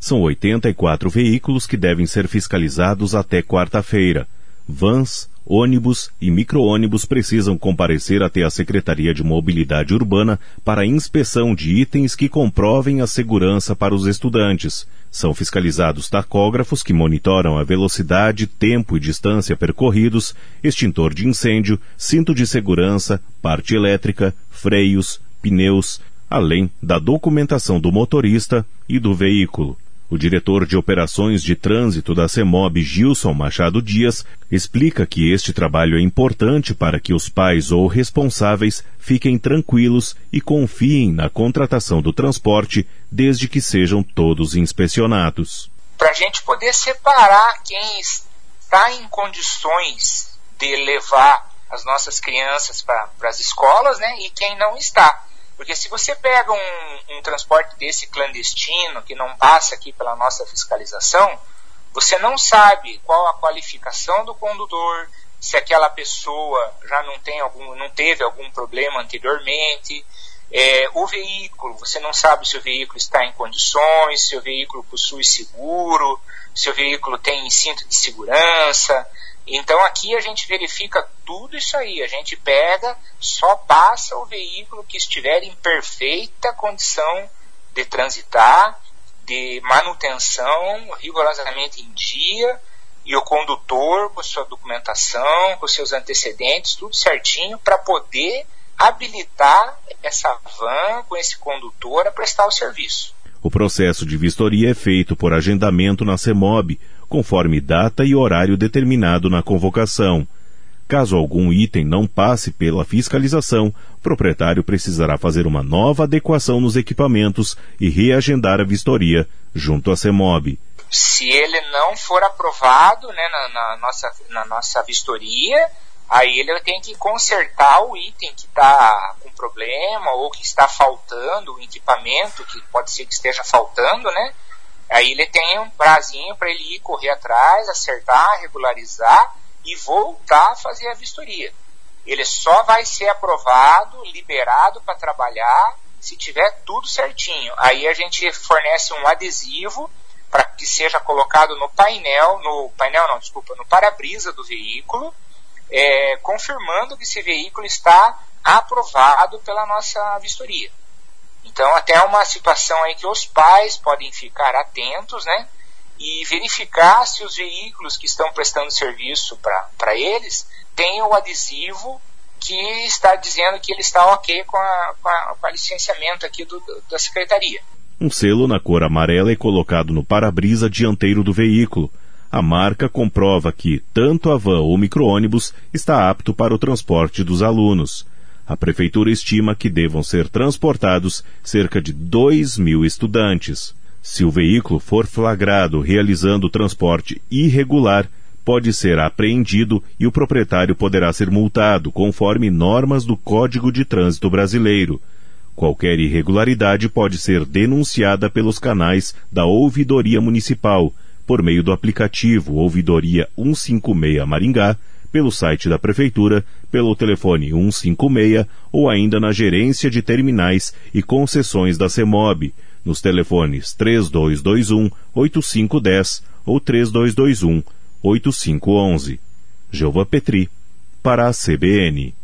São 84 veículos que devem ser fiscalizados até quarta-feira. Vans, ônibus e micro-ônibus precisam comparecer até a Secretaria de Mobilidade Urbana para a inspeção de itens que comprovem a segurança para os estudantes. São fiscalizados tacógrafos que monitoram a velocidade, tempo e distância percorridos, extintor de incêndio, cinto de segurança, parte elétrica, freios, pneus, além da documentação do motorista e do veículo. O diretor de Operações de Trânsito da CEMOB, Gilson Machado Dias, explica que este trabalho é importante para que os pais ou responsáveis fiquem tranquilos e confiem na contratação do transporte, desde que sejam todos inspecionados. Para a gente poder separar quem está em condições de levar as nossas crianças para as escolas, né, e quem não está. Porque se você pega um transporte desse clandestino, que não passa aqui pela nossa fiscalização, você não sabe qual a qualificação do condutor, se aquela pessoa já não teve algum problema anteriormente. O veículo, você não sabe se o veículo está em condições, se o veículo possui seguro, se o veículo tem cinto de segurança. Então aqui a gente verifica tudo isso aí, a gente pega, só passa o veículo que estiver em perfeita condição de transitar, de manutenção, rigorosamente em dia, e o condutor com sua documentação, com seus antecedentes, tudo certinho, para poder habilitar essa van com esse condutor a prestar o serviço. O processo de vistoria é feito por agendamento na CEMOB, conforme data e horário determinado na convocação. Caso algum item não passe pela fiscalização, o proprietário precisará fazer uma nova adequação nos equipamentos e reagendar a vistoria junto à CEMOB. Se ele não for aprovado, né, na nossa vistoria, aí ele tem que consertar o item que está com problema ou que está faltando, o equipamento que pode ser que esteja faltando, né? Aí ele tem um prazinho para ele ir correr atrás, acertar, regularizar e voltar a fazer a vistoria. Ele só vai ser aprovado, liberado para trabalhar, se tiver tudo certinho. Aí a gente fornece um adesivo para que seja colocado no para-brisa do veículo, confirmando que esse veículo está aprovado pela nossa vistoria. Então, até uma situação aí que os pais podem ficar atentos, né, e verificar se os veículos que estão prestando serviço para eles têm o adesivo que está dizendo que ele está ok com a licenciamento aqui da Secretaria. Um selo na cor amarela é colocado no para-brisa dianteiro do veículo. A marca comprova que tanto a van ou micro-ônibus está apto para o transporte dos alunos. A Prefeitura estima que devam ser transportados cerca de 2.000 estudantes. Se o veículo for flagrado realizando transporte irregular, pode ser apreendido e o proprietário poderá ser multado conforme normas do Código de Trânsito Brasileiro. Qualquer irregularidade pode ser denunciada pelos canais da Ouvidoria Municipal, por meio do aplicativo Ouvidoria 156 Maringá, pelo site da Prefeitura, pelo telefone 156 ou ainda na Gerência de Terminais e Concessões da CEMOB, nos telefones 3221-8510 ou 3221-8511. Jeová Petri, para a CBN.